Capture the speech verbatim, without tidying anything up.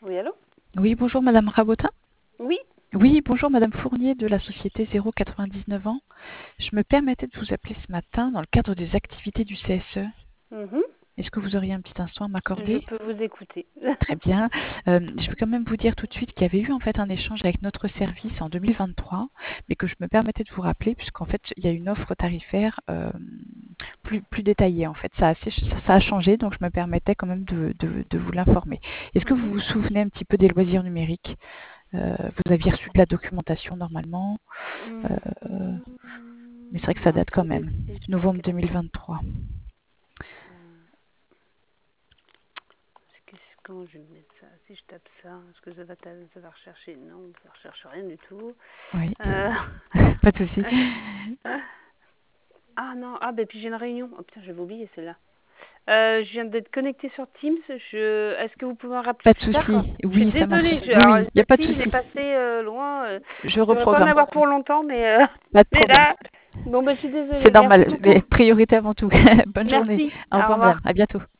Oui, allô? Oui, bonjour Madame Rabotin. Oui. Oui, bonjour Madame Fournier de la société zéro quatre-vingt-dix-neuf ans. Je me permettais de vous appeler ce matin dans le cadre des activités du C S E. Mhm. Est-ce que vous auriez un petit instant à Je m'accorder? peux vous écouter. Très bien. Euh, je veux quand même vous dire tout de suite qu'il y avait eu en fait un échange avec notre service en deux mille vingt-trois, mais que je me permettais de vous rappeler puisqu'en fait il y a une offre tarifaire euh, plus, plus détaillée en fait. Ça a, assez- ça, ça a changé, donc je me permettais quand même de, de- de vous l'informer. Est-ce que vous Mhm. vous souvenez un petit peu des loisirs numériques? Euh, Vous aviez reçu de la documentation normalement, euh, Mhm. mais c'est vrai que ça Alors, date quand attendez, même. c'était Novembre quelle année? deux mille vingt-trois. Qu'est-ce- Comment je vais mettre ça? Si je tape ça, est-ce que ça va, ta- ça va rechercher? Non, ça recherche rien du tout. Oui, Euh, pas de souci. Ah non, ah ben puis j'ai une réunion. Oh putain, j'avais oublié celle-là. Euh, je viens d'être connectée sur Teams. Je... Est-ce que vous pouvez me rappeler Pas de plus tard? souci. Je suis Oui, ça marche. désolée. Je... Oui, Alors, oui, il n'y a pas de celle-ci, il est souci. passé euh, loin. euh, Je Je devrais pas en reprogramme. avoir pour longtemps, mais, euh, Pas de mais problème. là, bon ben je suis C'est désolée. Merci normal, beaucoup. mais priorité avant tout. Bonne journée. Merci. Au Au revoir, revoir. madame. À bientôt.